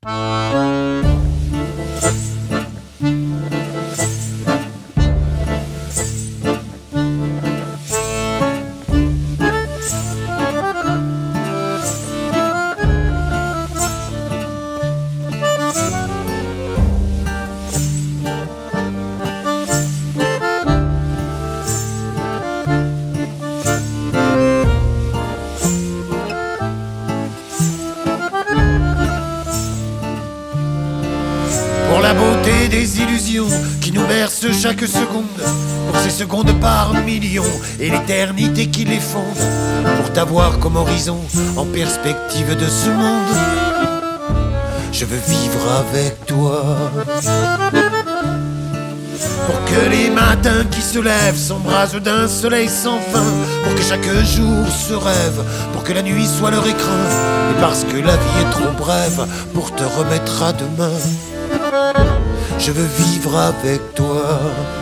Pour la beauté des illusions qui nous bercent chaque seconde, pour ces secondes par millions et l'éternité qui les fonde, pour t'avoir comme horizon en perspective de ce monde, je veux vivre avec toi. Pour que les matins qui se lèvent s'embrasent d'un soleil sans fin, pour que chaque jour se rêve, pour que la nuit soit leur écrin, et parce que la vie est trop brève pour te remettre à demain, je veux vivre avec toi.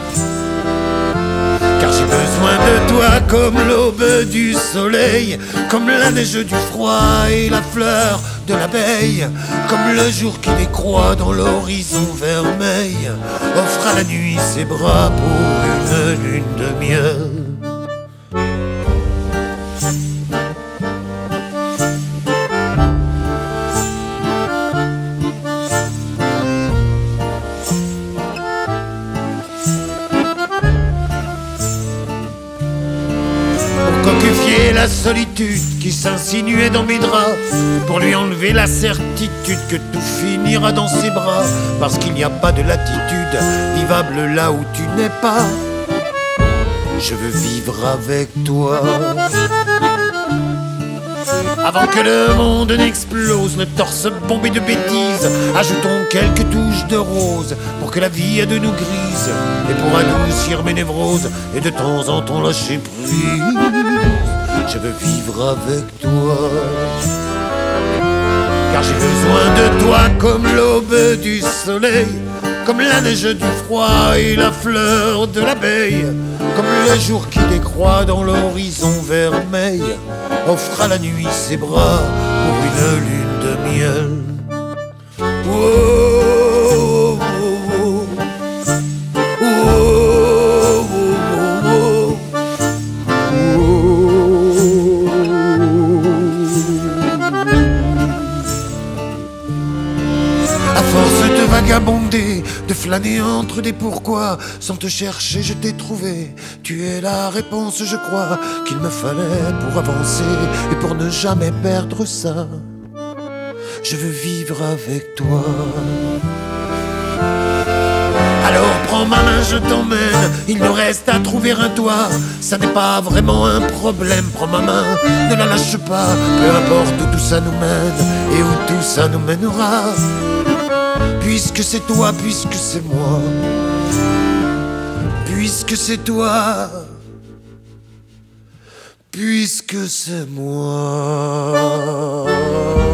Car j'ai besoin de toi comme l'aube du soleil, comme la neige du froid et la fleur de l'abeille, comme le jour qui décroît dans l'horizon vermeil, offre à la nuit ses bras pour une lune de miel. Cocufier la solitude qui s'insinuait dans mes draps, pour lui enlever la certitude que tout finira dans ses bras, parce qu'il n'y a pas de latitude vivable là où tu n'es pas. Je veux vivre avec toi. Avant que le monde n'explose, le torse bombé de bêtises, ajoutons quelques touches de rose pour que la vie de nous grise, et pour adoucir mes névroses et de temps en temps lâcher prise. Je veux vivre avec toi, car j'ai besoin de toi comme l'aube du soleil, comme la neige du froid et la fleur de l'abeille, comme le jour qui décroît dans l'horizon vermeil, offre à la nuit ses bras pour une lune de miel. Oh, oh, oh, oh, oh, oh, à force de vagabonder, de flâner entre des pourquoi, sans te chercher je t'ai trouvé. Tu es la réponse, je crois, qu'il me fallait pour avancer et pour ne jamais perdre ça. Je veux vivre avec toi. Alors prends ma main, je t'emmène, il nous reste à trouver un toit. Ça n'est pas vraiment un problème, prends ma main, ne la lâche pas. Peu importe où tout ça nous mène et où tout ça nous mènera. Puisque c'est toi, puisque c'est moi, puisque c'est toi, puisque c'est moi.